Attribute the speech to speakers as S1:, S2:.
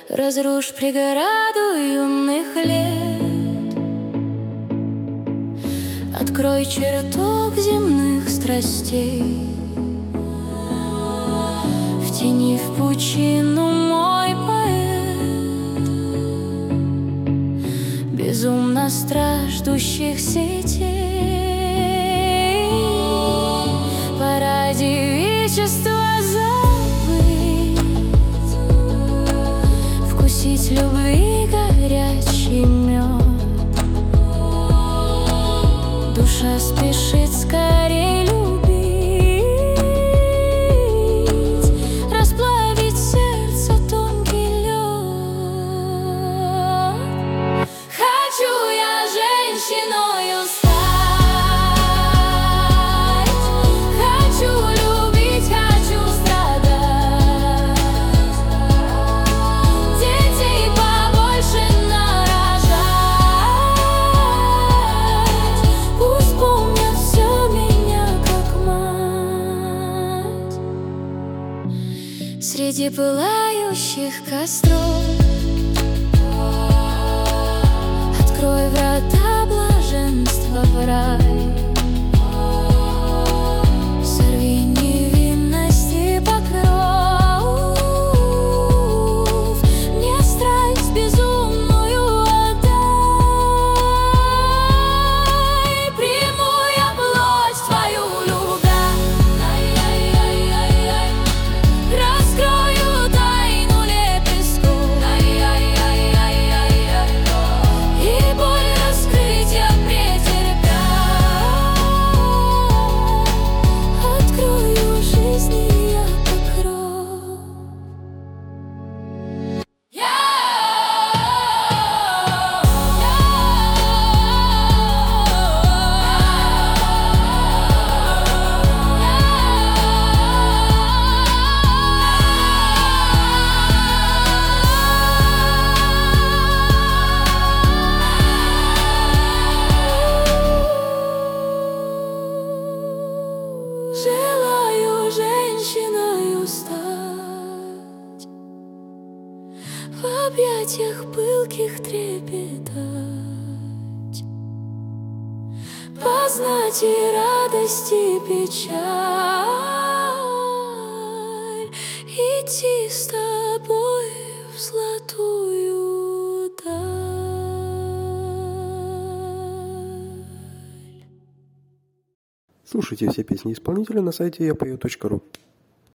S1: Разрушь преграду юных лет, открой чертог земных страстей. Втяни в пучину, мой поэт, безумно страждущих сетей. Пора девичества забыть, вкусить любви горячий мед. Душа спешит скорей любить, расплавить сердце тонкий лед. Хочу я женщиною стать, хочу любить, хочу страдать, детей побольше нарожать. Пусть помнят все меня как мать. Среди пылающих костров открой врата блаженства в рай. Сорви невинности покров, мне страсть безумную отдай. Приму я плоть твою, любя, раскрою тайну лепестку, и боль раскрытия претерпя, открою жизни я покров. Желаю женщиною стать, в объятиях пылких трепетать, познать и радость, и печаль, идти с тобой в золотую даль.
S2: Слушайте все песни исполнителя на сайте yapою.ru.